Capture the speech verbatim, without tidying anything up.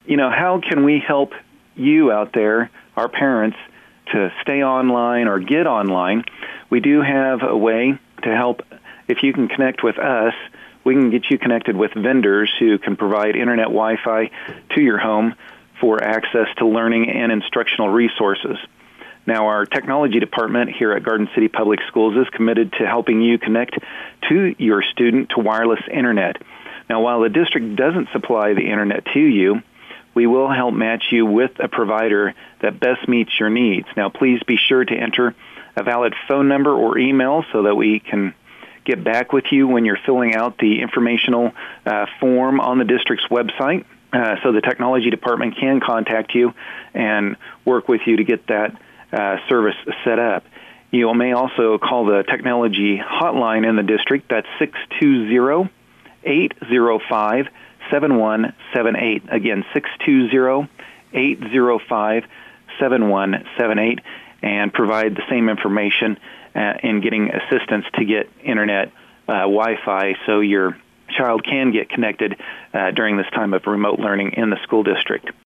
you know, how can we help you out there, our parents, to stay online or get online? We do have a way to help. If you can connect with us, we can get you connected with vendors who can provide internet Wi-Fi to your home for access to learning and instructional resources. Now, our technology department here at Garden City Public Schools is committed to helping you connect to your student to wireless internet. Now, while the district doesn't supply the internet to you, we will help match you with a provider that best meets your needs. Now, please be sure to enter a valid phone number or email so that we can get back with you when you're filling out the informational uh, form on the district's website, uh, so the technology department can contact you and work with you to get that uh, service set up. You may also call the technology hotline in the district. That's six two zero, eight zero five, seven one seven eight. Again, six two zero, eight zero five, seven one seven eight, and provide the same information uh, in getting assistance to get internet uh, Wi-Fi so your child can get connected uh, during this time of remote learning in the school district.